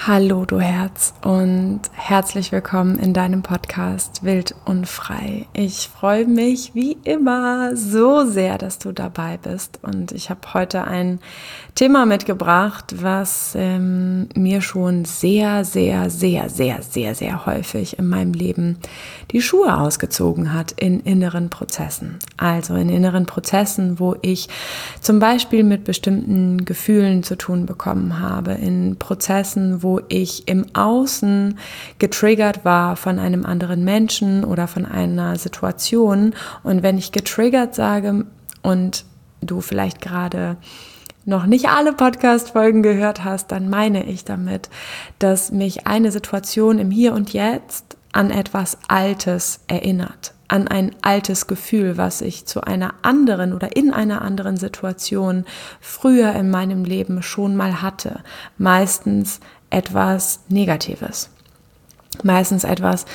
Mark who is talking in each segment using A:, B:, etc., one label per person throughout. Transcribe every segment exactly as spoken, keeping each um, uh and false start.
A: Hallo du Herz und herzlich willkommen in deinem Podcast Wild und Frei. Ich freue mich wie immer so sehr, dass du dabei bist und ich habe heute ein Thema mitgebracht, was ähm, mir schon sehr, sehr, sehr, sehr, sehr, sehr häufig in meinem Leben die Schuhe ausgezogen hat in inneren Prozessen. Also in inneren Prozessen, wo ich zum Beispiel mit bestimmten Gefühlen zu tun bekommen habe, in Prozessen, wo ich im Außen getriggert war von einem anderen Menschen oder von einer Situation. Und wenn ich getriggert sage und du vielleicht gerade noch nicht alle Podcast-Folgen gehört hast, dann meine ich damit, dass mich eine Situation im Hier und Jetzt an etwas Altes erinnert, an ein altes Gefühl, was ich zu einer anderen oder in einer anderen Situation früher in meinem Leben schon mal hatte. Meistens etwas Negatives. Meistens etwas,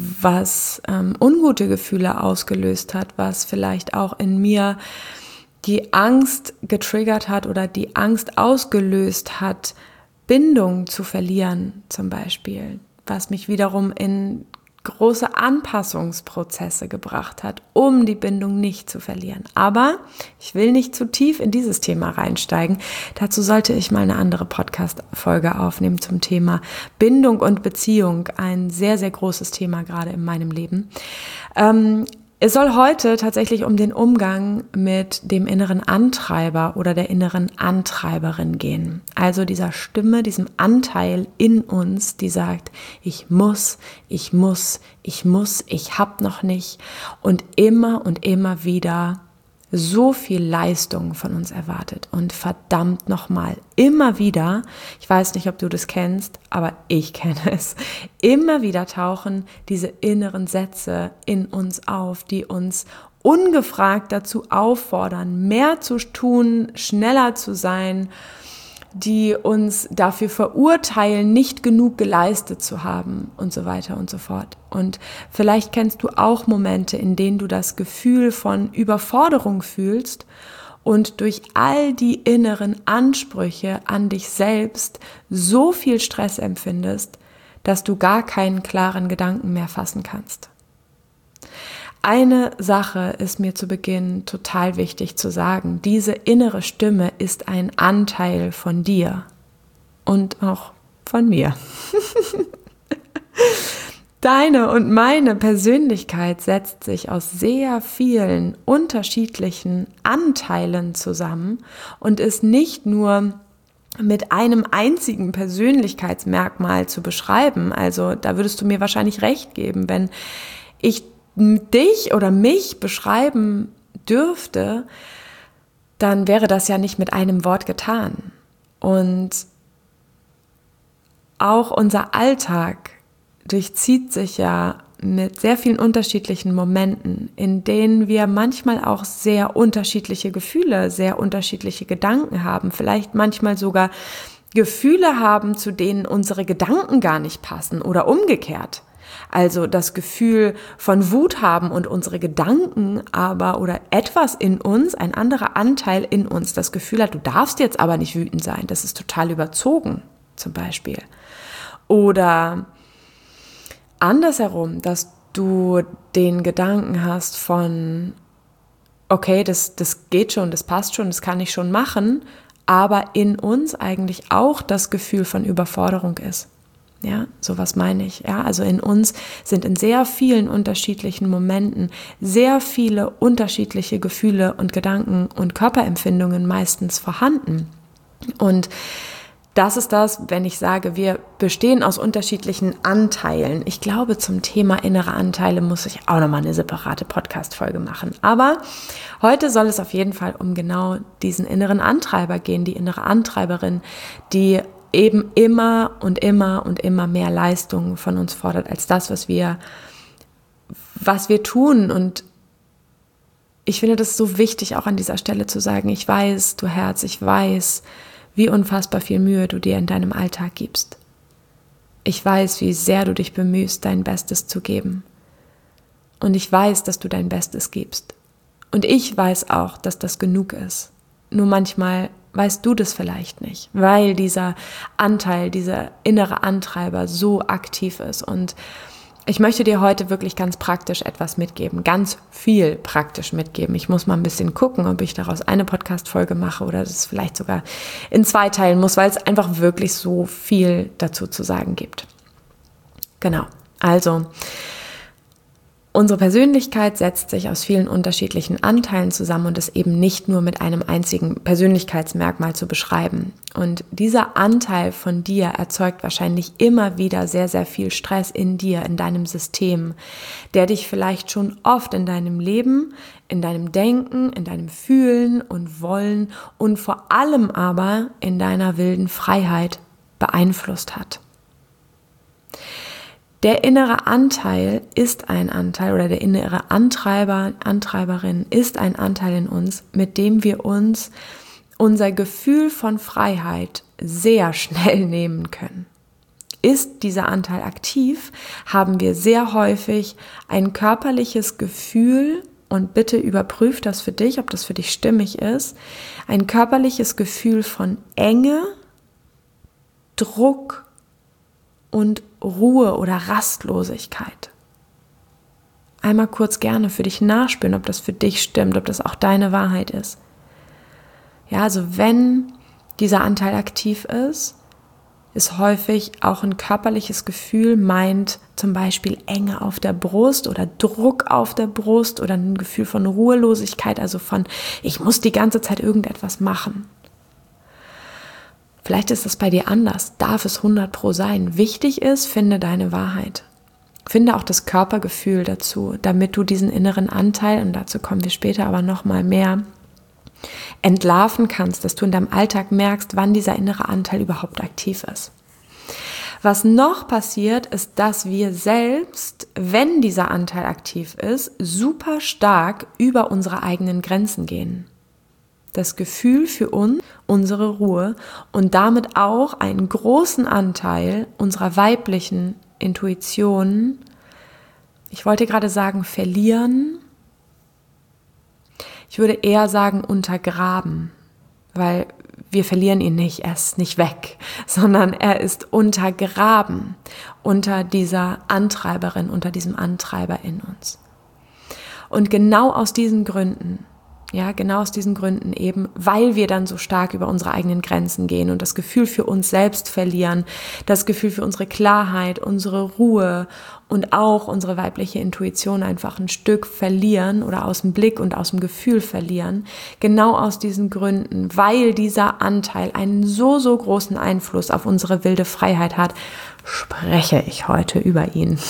A: was ähm, ungute Gefühle ausgelöst hat, was vielleicht auch in mir die Angst getriggert hat oder die Angst ausgelöst hat, Bindung zu verlieren zum Beispiel, was mich wiederum in große Anpassungsprozesse gebracht hat, um die Bindung nicht zu verlieren. Aber ich will nicht zu tief in dieses Thema reinsteigen. Dazu sollte ich mal eine andere Podcast-Folge aufnehmen zum Thema Bindung und Beziehung. Ein sehr, sehr großes Thema gerade in meinem Leben. Ähm, Es soll heute tatsächlich um den Umgang mit dem inneren Antreiber oder der inneren Antreiberin gehen. Also dieser Stimme, diesem Anteil in uns, die sagt, ich muss, ich muss, ich muss, ich hab noch nicht und immer und immer wieder so viel Leistung von uns erwartet und verdammt nochmal, immer wieder, ich weiß nicht, ob du das kennst, aber ich kenne es, immer wieder tauchen diese inneren Sätze in uns auf, die uns ungefragt dazu auffordern, mehr zu tun, schneller zu sein, die uns dafür verurteilen, nicht genug geleistet zu haben und so weiter und so fort. Und vielleicht kennst du auch Momente, in denen du das Gefühl von Überforderung fühlst und durch all die inneren Ansprüche an dich selbst so viel Stress empfindest, dass du gar keinen klaren Gedanken mehr fassen kannst. Eine Sache ist mir zu Beginn total wichtig zu sagen. Diese innere Stimme ist ein Anteil von dir und auch von mir. Deine und meine Persönlichkeit setzt sich aus sehr vielen unterschiedlichen Anteilen zusammen und ist nicht nur mit einem einzigen Persönlichkeitsmerkmal zu beschreiben. Also da würdest du mir wahrscheinlich recht geben, wenn ich dich oder mich beschreiben dürfte, dann wäre das ja nicht mit einem Wort getan. Und auch unser Alltag durchzieht sich ja mit sehr vielen unterschiedlichen Momenten, in denen wir manchmal auch sehr unterschiedliche Gefühle, sehr unterschiedliche Gedanken haben, vielleicht manchmal sogar Gefühle haben, zu denen unsere Gedanken gar nicht passen oder umgekehrt. Also das Gefühl von Wut haben und unsere Gedanken aber oder etwas in uns, ein anderer Anteil in uns, das Gefühl hat, du darfst jetzt aber nicht wütend sein, das ist total überzogen zum Beispiel. Oder andersherum, dass du den Gedanken hast von, okay, das, das geht schon, das passt schon, das kann ich schon machen, aber in uns eigentlich auch das Gefühl von Überforderung ist. Ja, sowas meine ich. Ja, also in uns sind in sehr vielen unterschiedlichen Momenten sehr viele unterschiedliche Gefühle und Gedanken und Körperempfindungen meistens vorhanden. Und das ist das, wenn ich sage, wir bestehen aus unterschiedlichen Anteilen. Ich glaube, zum Thema innere Anteile muss ich auch nochmal eine separate Podcast-Folge machen. Aber heute soll es auf jeden Fall um genau diesen inneren Antreiber gehen, die innere Antreiberin, die eben immer und immer und immer mehr Leistung von uns fordert als das, was wir, was wir tun. Und ich finde das so wichtig, auch an dieser Stelle zu sagen, ich weiß, du Herz, ich weiß, wie unfassbar viel Mühe du dir in deinem Alltag gibst. Ich weiß, wie sehr du dich bemühst, dein Bestes zu geben. Und ich weiß, dass du dein Bestes gibst. Und ich weiß auch, dass das genug ist. Nur manchmal weißt du das vielleicht nicht, weil dieser Anteil, dieser innere Antreiber so aktiv ist. Und ich möchte dir heute wirklich ganz praktisch etwas mitgeben, ganz viel praktisch mitgeben. Ich muss mal ein bisschen gucken, ob ich daraus eine Podcast-Folge mache oder das vielleicht sogar in zwei teilen muss, weil es einfach wirklich so viel dazu zu sagen gibt. Genau, also unsere Persönlichkeit setzt sich aus vielen unterschiedlichen Anteilen zusammen und ist eben nicht nur mit einem einzigen Persönlichkeitsmerkmal zu beschreiben. Und dieser Anteil von dir erzeugt wahrscheinlich immer wieder sehr, sehr viel Stress in dir, in deinem System, der dich vielleicht schon oft in deinem Leben, in deinem Denken, in deinem Fühlen und Wollen und vor allem aber in deiner wilden Freiheit beeinflusst hat. Der innere Anteil ist ein Anteil oder der innere Antreiber, Antreiberin ist ein Anteil in uns, mit dem wir uns unser Gefühl von Freiheit sehr schnell nehmen können. Ist dieser Anteil aktiv, haben wir sehr häufig ein körperliches Gefühl, und bitte überprüf das für dich, ob das für dich stimmig ist, ein körperliches Gefühl von Enge, Druck und Ruhe oder Rastlosigkeit. Einmal kurz gerne für dich nachspüren, ob das für dich stimmt, ob das auch deine Wahrheit ist. Ja, also wenn dieser Anteil aktiv ist, ist häufig auch ein körperliches Gefühl, meint zum Beispiel Enge auf der Brust oder Druck auf der Brust oder ein Gefühl von Ruhelosigkeit, also von, ich muss die ganze Zeit irgendetwas machen. Vielleicht ist es bei dir anders, darf es hundert Prozent sein. Wichtig ist, finde deine Wahrheit. Finde auch das Körpergefühl dazu, damit du diesen inneren Anteil, und dazu kommen wir später aber nochmal mehr, entlarven kannst, dass du in deinem Alltag merkst, wann dieser innere Anteil überhaupt aktiv ist. Was noch passiert, ist, dass wir selbst, wenn dieser Anteil aktiv ist, super stark über unsere eigenen Grenzen gehen. Das Gefühl für uns, unsere Ruhe und damit auch einen großen Anteil unserer weiblichen Intuition, ich wollte gerade sagen verlieren, ich würde eher sagen untergraben, weil wir verlieren ihn nicht, er ist nicht weg, sondern er ist untergraben unter dieser Antreiberin, unter diesem Antreiber in uns. Und genau aus diesen Gründen, ja, genau aus diesen Gründen eben, weil wir dann so stark über unsere eigenen Grenzen gehen und das Gefühl für uns selbst verlieren, das Gefühl für unsere Klarheit, unsere Ruhe und auch unsere weibliche Intuition einfach ein Stück verlieren oder aus dem Blick und aus dem Gefühl verlieren. Genau aus diesen Gründen, weil dieser Anteil einen so, so großen Einfluss auf unsere wilde Freiheit hat, spreche ich heute über ihn.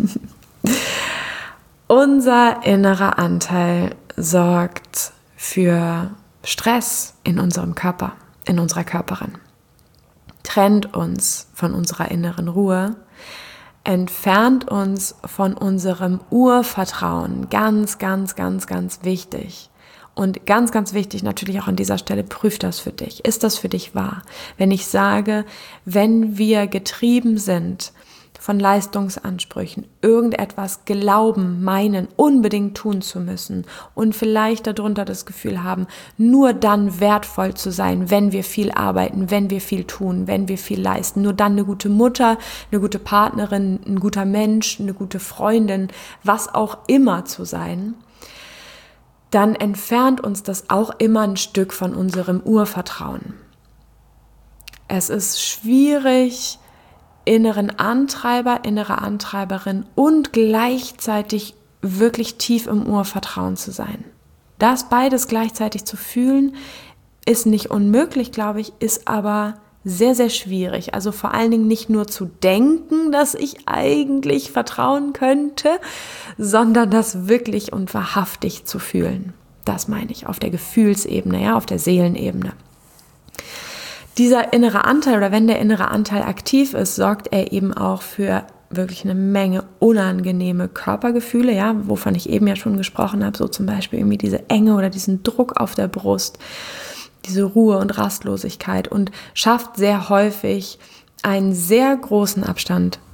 A: Unser innerer Anteil sorgt für Stress in unserem Körper, in unserer Körperin, trennt uns von unserer inneren Ruhe, entfernt uns von unserem Urvertrauen, ganz, ganz, ganz, ganz wichtig. Und ganz, ganz wichtig natürlich auch an dieser Stelle, prüf das für dich. Ist das für dich wahr? Wenn ich sage, wenn wir getrieben sind von Leistungsansprüchen, irgendetwas glauben, meinen, unbedingt tun zu müssen und vielleicht darunter das Gefühl haben, nur dann wertvoll zu sein, wenn wir viel arbeiten, wenn wir viel tun, wenn wir viel leisten, nur dann eine gute Mutter, eine gute Partnerin, ein guter Mensch, eine gute Freundin, was auch immer zu sein, dann entfernt uns das auch immer ein Stück von unserem Urvertrauen. Es ist schwierig, inneren Antreiber, innere Antreiberin und gleichzeitig wirklich tief im Urvertrauen zu sein. Das beides gleichzeitig zu fühlen, ist nicht unmöglich, glaube ich, ist aber sehr, sehr schwierig. Also vor allen Dingen nicht nur zu denken, dass ich eigentlich vertrauen könnte, sondern das wirklich und wahrhaftig zu fühlen. Das meine ich, auf der Gefühlsebene, ja, auf der Seelenebene. Dieser innere Anteil oder wenn der innere Anteil aktiv ist, sorgt er eben auch für wirklich eine Menge unangenehme Körpergefühle, ja, wovon ich eben ja schon gesprochen habe, so zum Beispiel irgendwie diese Enge oder diesen Druck auf der Brust, diese Ruhe und Rastlosigkeit und schafft sehr häufig einen sehr großen Abstand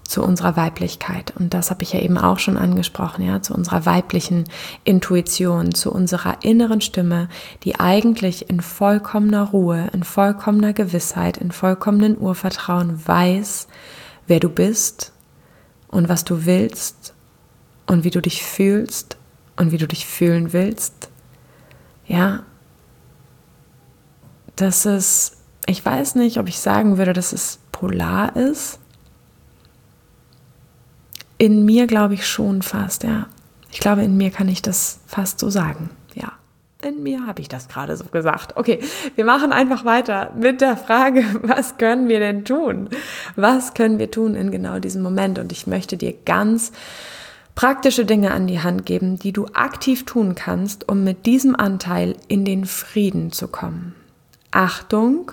A: zu unserer Weiblichkeit. Und das habe ich ja eben auch schon angesprochen, ja, zu unserer weiblichen Intuition, zu unserer inneren Stimme, die eigentlich in vollkommener Ruhe, in vollkommener Gewissheit, in vollkommenen Urvertrauen weiß, wer du bist und was du willst und wie du dich fühlst und wie du dich fühlen willst. Ja, dass es, ich weiß nicht, ob ich sagen würde, dass es polar ist. In mir glaube ich schon fast, ja. Ich glaube, in mir kann ich das fast so sagen, ja. In mir habe ich das gerade so gesagt. Okay, wir machen einfach weiter mit der Frage, was können wir denn tun? Was können wir tun in genau diesem Moment? Und ich möchte dir ganz praktische Dinge an die Hand geben, die du aktiv tun kannst, um mit diesem Anteil in den Frieden zu kommen. Achtung,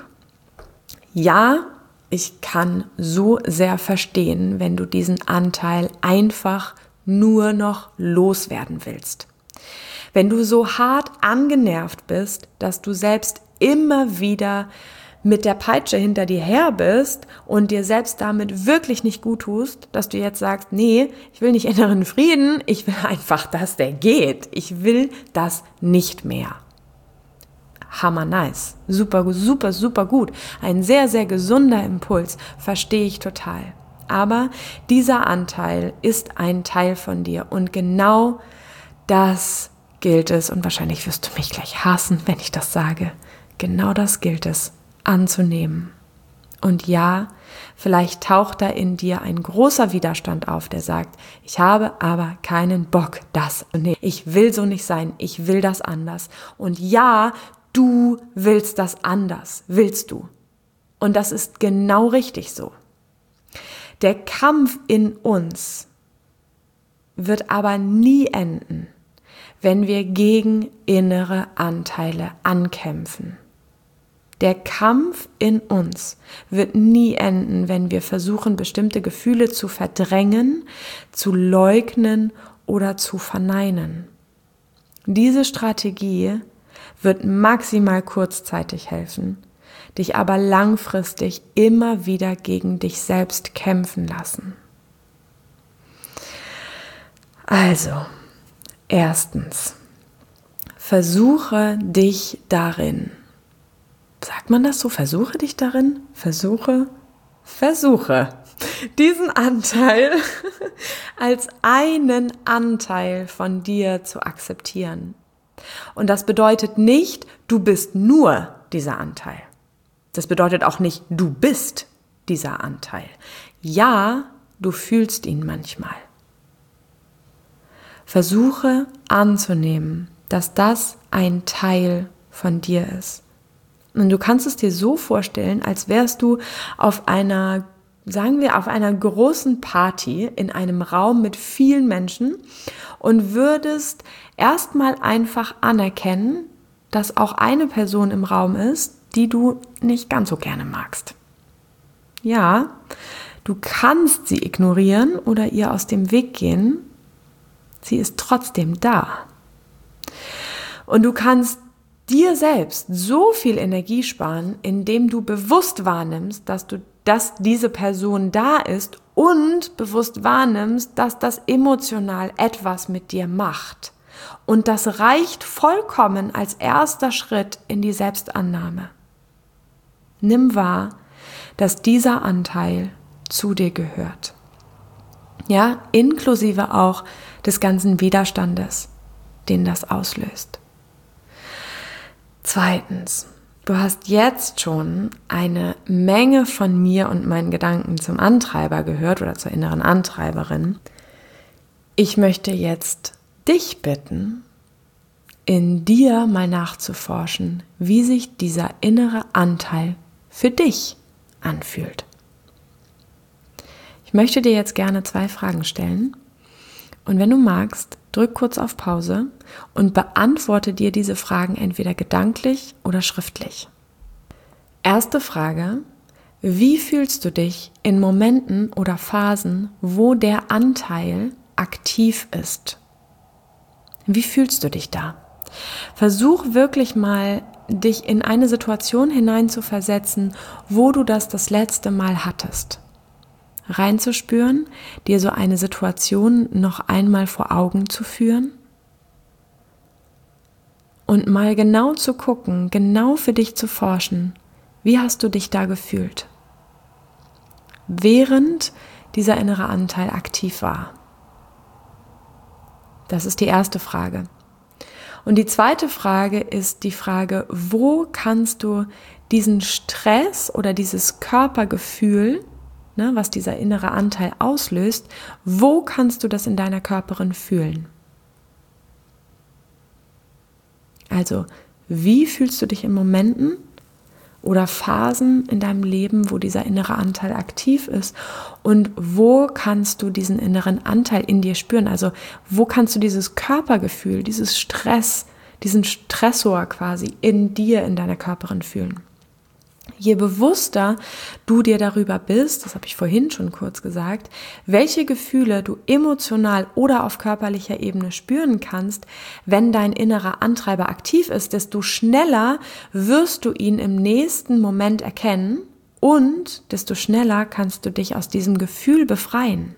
A: ja, ich kann so sehr verstehen, wenn du diesen Anteil einfach nur noch loswerden willst. Wenn du so hart angenervt bist, dass du selbst immer wieder mit der Peitsche hinter dir her bist und dir selbst damit wirklich nicht gut tust, dass du jetzt sagst, nee, ich will nicht inneren Frieden, ich will einfach, dass der geht. Ich will das nicht mehr. Hammer nice, super, super, super gut. Ein sehr, sehr gesunder Impuls, verstehe ich total. Aber dieser Anteil ist ein Teil von dir und genau das gilt es, und wahrscheinlich wirst du mich gleich hassen, wenn ich das sage, genau das gilt es anzunehmen. Und ja, vielleicht taucht da in dir ein großer Widerstand auf, der sagt, ich habe aber keinen Bock, das, nee, ich will so nicht sein, ich will das anders. Und ja, du willst das anders, willst du. Und das ist genau richtig so. Der Kampf in uns wird aber nie enden, wenn wir gegen innere Anteile ankämpfen. Der Kampf in uns wird nie enden, wenn wir versuchen, bestimmte Gefühle zu verdrängen, zu leugnen oder zu verneinen. Diese Strategie wird maximal kurzzeitig helfen, dich aber langfristig immer wieder gegen dich selbst kämpfen lassen. Also, erstens, versuche dich darin. Sagt man das so? Versuche dich darin? Versuche, versuche, diesen Anteil als einen Anteil von dir zu akzeptieren. Und das bedeutet nicht, du bist nur dieser Anteil. Das bedeutet auch nicht, du bist dieser Anteil. Ja, du fühlst ihn manchmal. Versuche anzunehmen, dass das ein Teil von dir ist. Und du kannst es dir so vorstellen, als wärst du auf einer, sagen wir, auf einer großen Party in einem Raum mit vielen Menschen und würdest erstmal einfach anerkennen, dass auch eine Person im Raum ist, die du nicht ganz so gerne magst. Ja, du kannst sie ignorieren oder ihr aus dem Weg gehen. Sie ist trotzdem da. Und du kannst dir selbst so viel Energie sparen, indem du bewusst wahrnimmst, dass du, dass diese Person da ist und bewusst wahrnimmst, dass das emotional etwas mit dir macht. Und das reicht vollkommen als erster Schritt in die Selbstannahme. Nimm wahr, dass dieser Anteil zu dir gehört. Ja, inklusive auch des ganzen Widerstandes, den das auslöst. Zweitens, du hast jetzt schon eine Menge von mir und meinen Gedanken zum Antreiber gehört oder zur inneren Antreiberin. Ich möchte jetzt dich bitten, in dir mal nachzuforschen, wie sich dieser innere Anteil für dich anfühlt. Ich möchte dir jetzt gerne zwei Fragen stellen und wenn du magst, drück kurz auf Pause und beantworte dir diese Fragen entweder gedanklich oder schriftlich. Erste Frage: Wie fühlst du dich in Momenten oder Phasen, wo der Anteil aktiv ist? Wie fühlst du dich da? Versuch wirklich mal, dich in eine Situation hineinzuversetzen, wo du das das letzte Mal hattest. reinzuspüren, dir so eine Situation noch einmal vor Augen zu führen und mal genau zu gucken, genau für dich zu forschen, wie hast du dich da gefühlt, während dieser innere Anteil aktiv war. Das ist die erste Frage. Und die zweite Frage ist die Frage, wo kannst du diesen Stress oder dieses Körpergefühl, ne, was dieser innere Anteil auslöst, wo kannst du das in deiner Körperin fühlen? Also, wie fühlst du dich in Momenten oder Phasen in deinem Leben, wo dieser innere Anteil aktiv ist? Und wo kannst du diesen inneren Anteil in dir spüren? Also, wo kannst du dieses Körpergefühl, dieses Stress, diesen Stressor quasi in dir, in deiner Körperin fühlen? Je bewusster du dir darüber bist, das habe ich vorhin schon kurz gesagt, welche Gefühle du emotional oder auf körperlicher Ebene spüren kannst, wenn dein innerer Antreiber aktiv ist, desto schneller wirst du ihn im nächsten Moment erkennen und desto schneller kannst du dich aus diesem Gefühl befreien.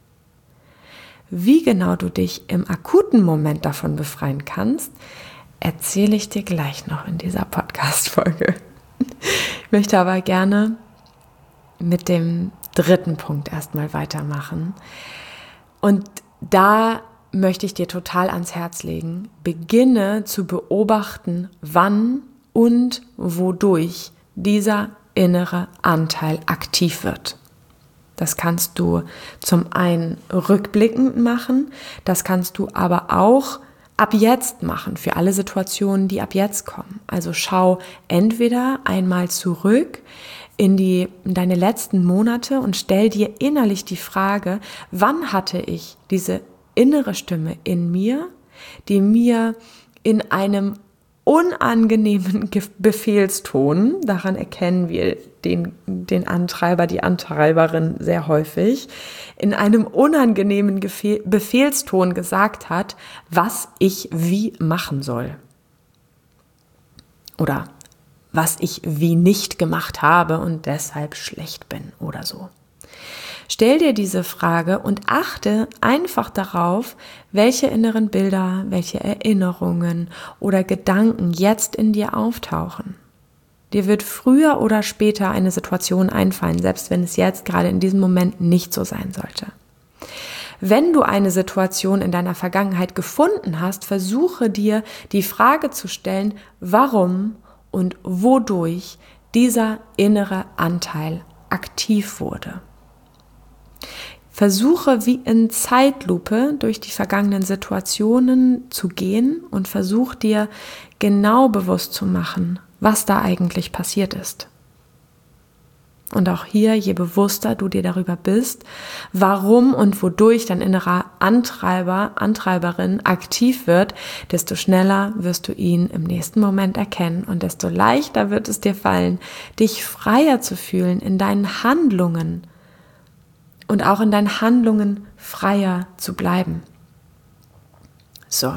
A: Wie genau du dich im akuten Moment davon befreien kannst, erzähle ich dir gleich noch in dieser Podcast-Folge. Ich möchte aber gerne mit dem dritten Punkt erstmal weitermachen. Und da möchte ich dir total ans Herz legen, beginne zu beobachten, wann und wodurch dieser innere Anteil aktiv wird. Das kannst du zum einen rückblickend machen, das kannst du aber auch ab jetzt machen, für alle Situationen, die ab jetzt kommen. Also schau entweder einmal zurück in, die, in deine letzten Monate und stell dir innerlich die Frage, wann hatte ich diese innere Stimme in mir, die mir in einem unangenehmen Befehlston, daran erkennen wir den, den Antreiber, die Antreiberin sehr häufig, in einem unangenehmen Befehlston gesagt hat, was ich wie machen soll. Oder was ich wie nicht gemacht habe und deshalb schlecht bin oder so. Stell dir diese Frage und achte einfach darauf, welche inneren Bilder, welche Erinnerungen oder Gedanken jetzt in dir auftauchen. Dir wird früher oder später eine Situation einfallen, selbst wenn es jetzt gerade in diesem Moment nicht so sein sollte. Wenn du eine Situation in deiner Vergangenheit gefunden hast, versuche dir die Frage zu stellen, warum und wodurch dieser innere Anteil aktiv wurde. Versuche wie in Zeitlupe durch die vergangenen Situationen zu gehen und versuch dir genau bewusst zu machen, was da eigentlich passiert ist. Und auch hier, je bewusster du dir darüber bist, warum und wodurch dein innerer Antreiber, Antreiberin aktiv wird, desto schneller wirst du ihn im nächsten Moment erkennen und desto leichter wird es dir fallen, dich freier zu fühlen in deinen Handlungen und auch in deinen Handlungen freier zu bleiben. So.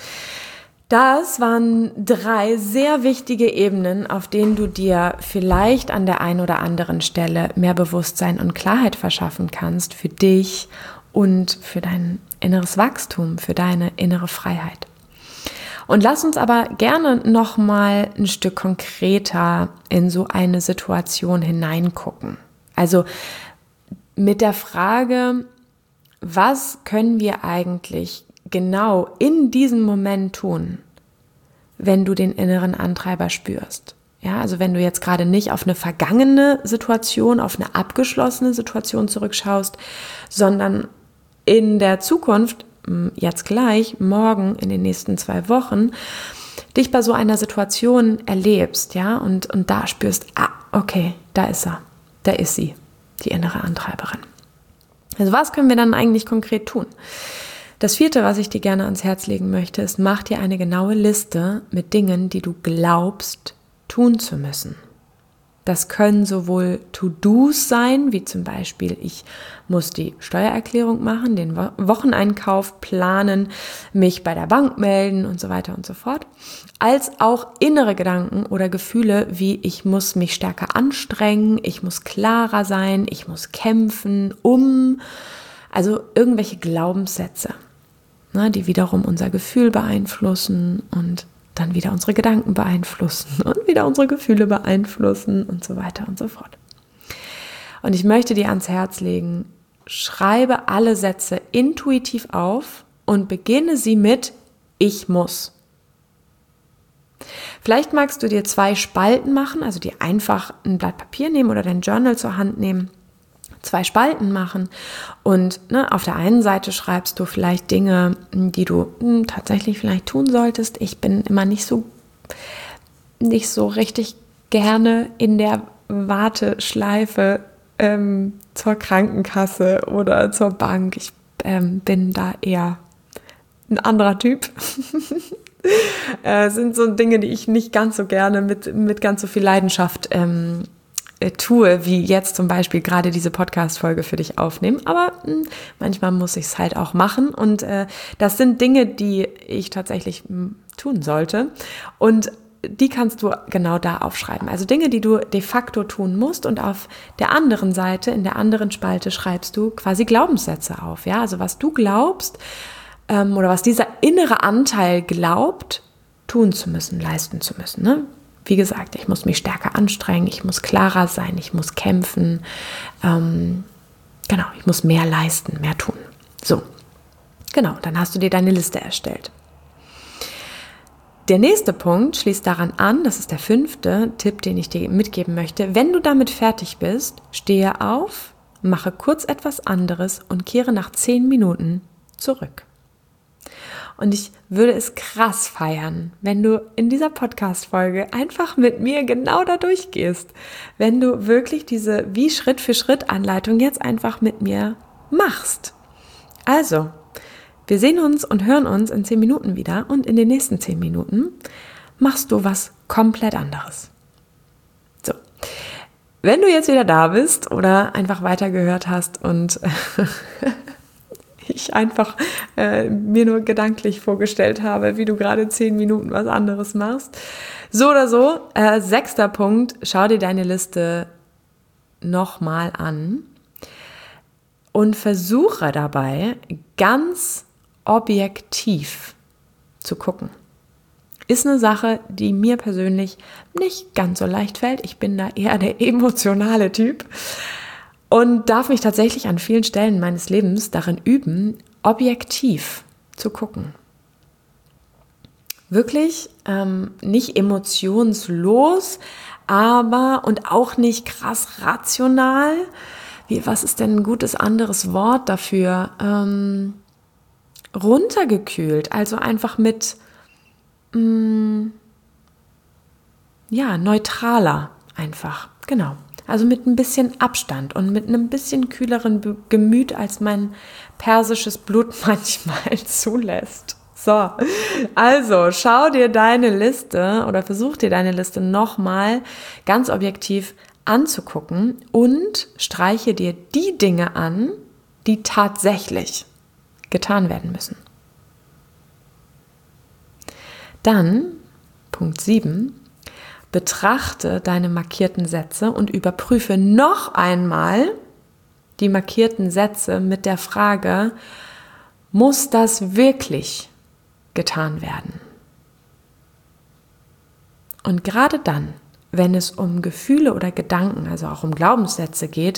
A: Das waren drei sehr wichtige Ebenen, auf denen du dir vielleicht an der einen oder anderen Stelle mehr Bewusstsein und Klarheit verschaffen kannst für dich und für dein inneres Wachstum, für deine innere Freiheit. Und lass uns aber gerne noch mal ein Stück konkreter in so eine Situation hineingucken. Also mit der Frage, was können wir eigentlich genau in diesem Moment tun, wenn du den inneren Antreiber spürst. Ja, also wenn du jetzt gerade nicht auf eine vergangene Situation, auf eine abgeschlossene Situation zurückschaust, sondern in der Zukunft, jetzt gleich, morgen, in den nächsten zwei Wochen, dich bei so einer Situation erlebst, ja, und, und da spürst, ah, okay, da ist er, da ist sie, die innere Antreiberin. Also was können wir dann eigentlich konkret tun? Das vierte, was ich dir gerne ans Herz legen möchte, ist, mach dir eine genaue Liste mit Dingen, die du glaubst, tun zu müssen. Das können sowohl To-Dos sein, wie zum Beispiel, ich muss die Steuererklärung machen, den Wocheneinkauf planen, mich bei der Bank melden und so weiter und so fort, als auch innere Gedanken oder Gefühle, wie ich muss mich stärker anstrengen, ich muss klarer sein, ich muss kämpfen, um, also irgendwelche Glaubenssätze, ne, die wiederum unser Gefühl beeinflussen und dann wieder unsere Gedanken beeinflussen und wieder unsere Gefühle beeinflussen und so weiter und so fort. Und ich möchte dir ans Herz legen, schreibe alle Sätze intuitiv auf und beginne sie mit Ich muss. Vielleicht magst du dir zwei Spalten machen, also dir einfach ein Blatt Papier nehmen oder dein Journal zur Hand nehmen, zwei Spalten machen und ne, auf der einen Seite schreibst du vielleicht Dinge, die du mh, tatsächlich vielleicht tun solltest. Ich bin immer nicht so, nicht so richtig gerne in der Warteschleife ähm, zur Krankenkasse oder zur Bank. Ich ähm, bin da eher ein anderer Typ. äh, sind so Dinge, die ich nicht ganz so gerne mit, mit ganz so viel Leidenschaft ähm, tue, wie jetzt zum Beispiel gerade diese Podcast-Folge für dich aufnehmen, aber mh, manchmal muss ich es halt auch machen und äh, das sind Dinge, die ich tatsächlich mh, tun sollte und die kannst du genau da aufschreiben. Also Dinge, die du de facto tun musst und auf der anderen Seite, in der anderen Spalte schreibst du quasi Glaubenssätze auf, ja, also was du glaubst ähm, oder was dieser innere Anteil glaubt, tun zu müssen, leisten zu müssen, ne? Wie gesagt, ich muss mich stärker anstrengen, ich muss klarer sein, ich muss kämpfen, ähm, genau, ich muss mehr leisten, mehr tun. So, genau, dann hast du dir deine Liste erstellt. Der nächste Punkt schließt daran an, das ist der fünfte Tipp, den ich dir mitgeben möchte. Wenn du damit fertig bist, stehe auf, mache kurz etwas anderes und kehre nach zehn Minuten zurück. Und ich würde es krass feiern, wenn du in dieser Podcast-Folge einfach mit mir genau da durchgehst. Wenn du wirklich diese wie Schritt für Schritt Anleitung jetzt einfach mit mir machst. Also, wir sehen uns und hören uns in zehn Minuten wieder und in den nächsten zehn Minuten machst du was komplett anderes. So, wenn du jetzt wieder da bist oder einfach weitergehört hast und ich einfach äh, mir nur gedanklich vorgestellt habe, wie du gerade zehn Minuten was anderes machst. So oder so, äh, sechster Punkt, schau dir deine Liste nochmal an und versuche dabei ganz objektiv zu gucken. Ist eine Sache, die mir persönlich nicht ganz so leicht fällt. Ich bin da eher der emotionale Typ. Und darf mich tatsächlich an vielen Stellen meines Lebens darin üben, objektiv zu gucken. Wirklich ähm, nicht emotionslos, aber und auch nicht krass rational. Wie, was ist denn ein gutes anderes Wort dafür? Ähm, runtergekühlt, also einfach mit mh, ja, neutraler einfach, genau. Also mit ein bisschen Abstand und mit einem bisschen kühleren Gemüt, als mein persisches Blut manchmal zulässt. So, also schau dir deine Liste oder versuch dir deine Liste nochmal ganz objektiv anzugucken und streiche dir die Dinge an, die tatsächlich getan werden müssen. Dann, Punkt sieben, betrachte deine markierten Sätze und überprüfe noch einmal die markierten Sätze mit der Frage, muss das wirklich getan werden? Und gerade dann, wenn es um Gefühle oder Gedanken, also auch um Glaubenssätze geht,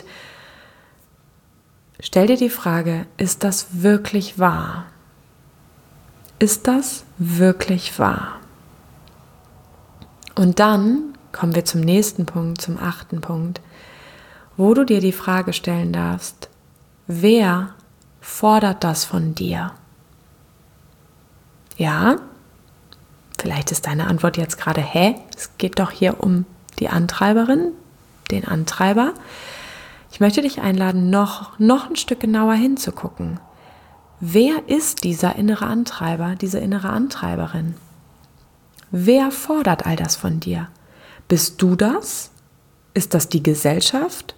A: stell dir die Frage, ist das wirklich wahr? Ist das wirklich wahr? Und dann kommen wir zum nächsten Punkt, zum achten Punkt, wo du dir die Frage stellen darfst, wer fordert das von dir? Ja, vielleicht ist deine Antwort jetzt gerade, hä? Es geht doch hier um die Antreiberin, den Antreiber. Ich möchte dich einladen, noch, noch ein Stück genauer hinzugucken. Wer ist dieser innere Antreiber, diese innere Antreiberin? Wer fordert all das von dir? Bist du das? Ist das die Gesellschaft?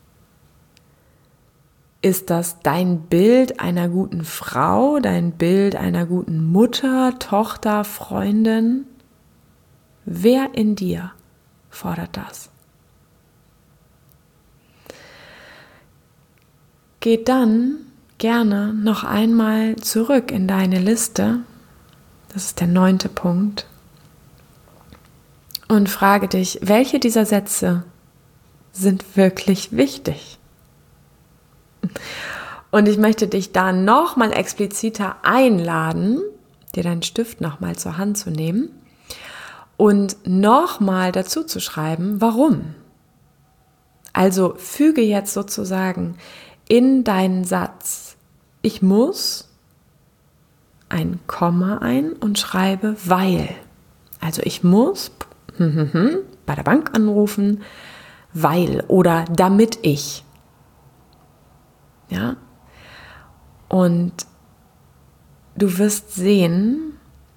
A: Ist das dein Bild einer guten Frau, dein Bild einer guten Mutter, Tochter, Freundin? Wer in dir fordert das? Geh dann gerne noch einmal zurück in deine Liste, das ist der neunte Punkt, und frage dich, welche dieser Sätze sind wirklich wichtig? Und ich möchte dich da nochmal expliziter einladen, dir deinen Stift nochmal zur Hand zu nehmen und nochmal dazu zu schreiben, warum. Also füge jetzt sozusagen in deinen Satz, ich muss, ein Komma ein und schreibe weil. Also ich muss bei der Bank anrufen, weil oder damit ich. Ja? Und du wirst sehen,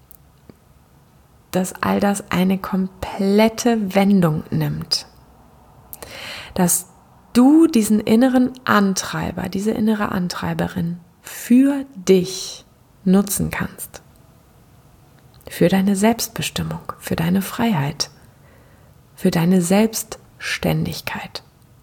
A: dass all das eine komplette Wendung nimmt. Dass du diesen inneren Antreiber, diese innere Antreiberin für dich nutzen kannst. Für deine Selbstbestimmung, für deine Freiheit, für deine Selbstständigkeit.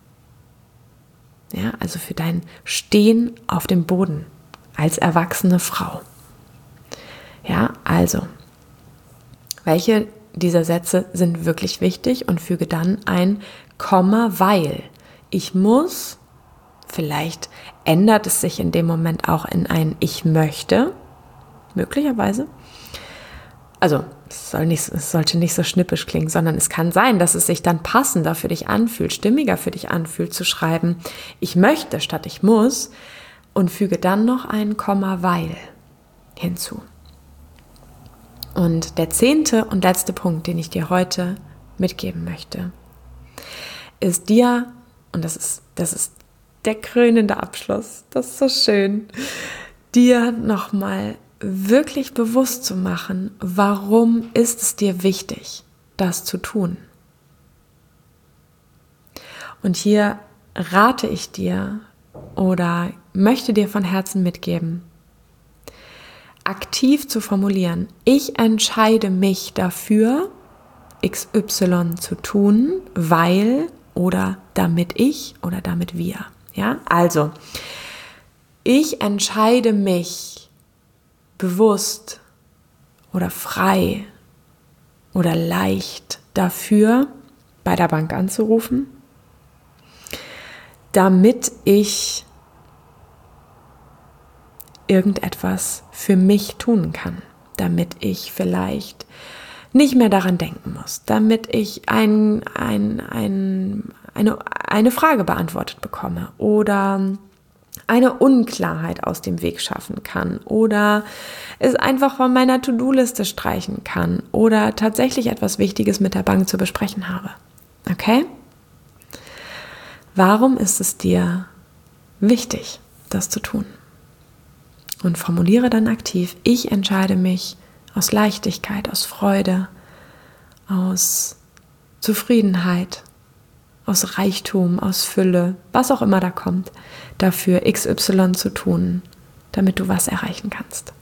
A: Ja, also für dein Stehen auf dem Boden als erwachsene Frau. Ja, also, welche dieser Sätze sind wirklich wichtig und füge dann ein Komma, weil. Ich muss, vielleicht ändert es sich in dem Moment auch in ein Ich möchte, möglicherweise. Also es, soll nicht, es sollte nicht so schnippisch klingen, sondern es kann sein, dass es sich dann passender für dich anfühlt, stimmiger für dich anfühlt, zu schreiben, ich möchte statt ich muss und füge dann noch ein Komma, weil hinzu. Und der zehnte und letzte Punkt, den ich dir heute mitgeben möchte, ist dir, und das ist, das ist der krönende Abschluss, das ist so schön, dir nochmal wirklich bewusst zu machen, warum ist es dir wichtig, das zu tun. Und hier rate ich dir oder möchte dir von Herzen mitgeben, aktiv zu formulieren, ich entscheide mich dafür, X Y zu tun, weil oder damit ich oder damit wir. Ja, also, ich entscheide mich bewusst oder frei oder leicht dafür, bei der Bank anzurufen, damit ich irgendetwas für mich tun kann, damit ich vielleicht nicht mehr daran denken muss, damit ich ein, ein, ein, eine, eine Frage beantwortet bekomme oder eine Unklarheit aus dem Weg schaffen kann oder es einfach von meiner To-Do-Liste streichen kann oder tatsächlich etwas Wichtiges mit der Bank zu besprechen habe. Okay? Warum ist es dir wichtig, das zu tun? Und formuliere dann aktiv, ich entscheide mich aus Leichtigkeit, aus Freude, aus Zufriedenheit, aus Reichtum, aus Fülle, was auch immer da kommt, dafür X Y zu tun, damit du was erreichen kannst.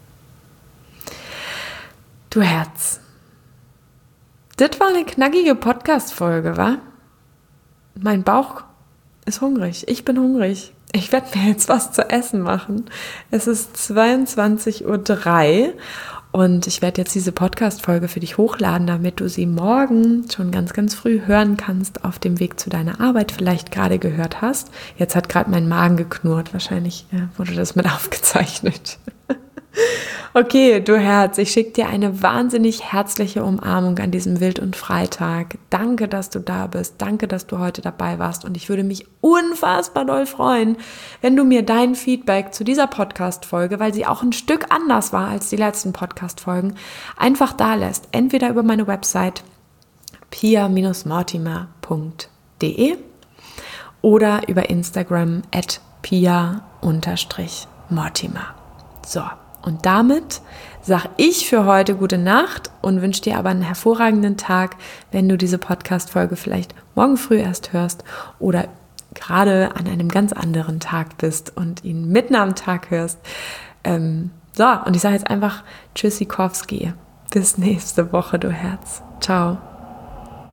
A: Du Herz, das war eine knackige Podcast-Folge, wa? Mein Bauch ist hungrig, ich bin hungrig. Ich werde mir jetzt was zu essen machen. Es ist zweiundzwanzig Uhr drei und ich werde jetzt diese Podcast-Folge für dich hochladen, damit du sie morgen schon ganz, ganz früh hören kannst, auf dem Weg zu deiner Arbeit vielleicht gerade gehört hast. Jetzt hat gerade mein Magen geknurrt, wahrscheinlich ja, wurde das mit aufgezeichnet. Okay, du Herz, ich schicke dir eine wahnsinnig herzliche Umarmung an diesem Wild- und Freitag. Danke, dass du da bist. Danke, dass du heute dabei warst. Und ich würde mich unfassbar doll freuen, wenn du mir dein Feedback zu dieser Podcast-Folge, weil sie auch ein Stück anders war als die letzten Podcast-Folgen, einfach da lässt. Entweder über meine Website pia Bindestrich mortimer Punkt de oder über Instagram at pia Bindestrich mortimer. So. Und damit sage ich für heute gute Nacht und wünsche dir aber einen hervorragenden Tag, wenn du diese Podcast-Folge vielleicht morgen früh erst hörst oder gerade an einem ganz anderen Tag bist und ihn mitten am Tag hörst. Ähm, so, und ich sage jetzt einfach Tschüssikowski. Bis nächste Woche, du Herz. Ciao.